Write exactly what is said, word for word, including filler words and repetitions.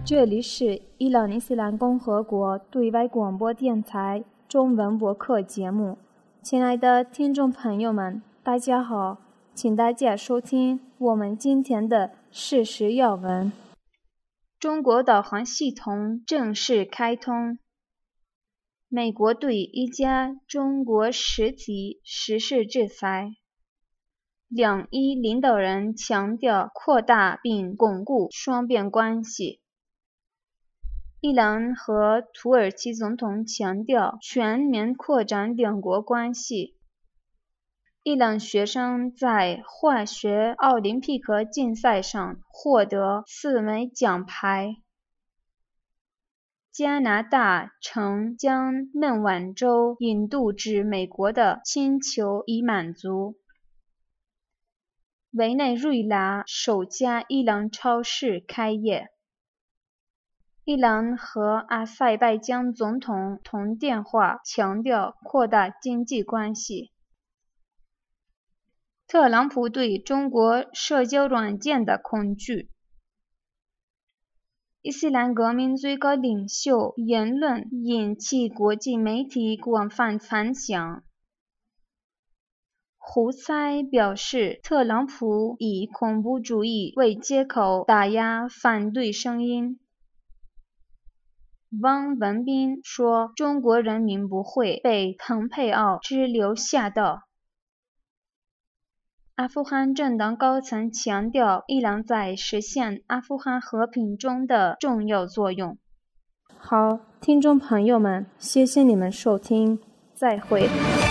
这里是伊朗伊斯兰共和国对外广播电台中文播客节目。亲爱的听众朋友们，大家好，请大家收听我们今天的事实要闻。中国导航系统正式开通。美国对一家中国实体实施制裁。两伊领导人强调扩大并巩固双边关系。伊朗和土耳其总统强调全面扩展两国关系。伊朗学生在化学奥林匹克竞赛上获得四枚奖牌。加拿大称将孟晚舟引渡至美国的请求已满足。委内瑞拉首家伊朗超市开业。伊朗和阿塞拜疆总统通电话，强调扩大经济关系。特朗普对中国社交软件的恐惧。伊斯兰革命最高领袖言论引起国际媒体广泛反响。胡塞表示，特朗普以恐怖主义为借口打压反对声音。汪文斌说，中国人民不会被蓬佩奥支流吓到。阿富汗政党高层强调伊朗在实现阿富汗和平中的重要作用。好，听众朋友们，谢谢你们收听，再会。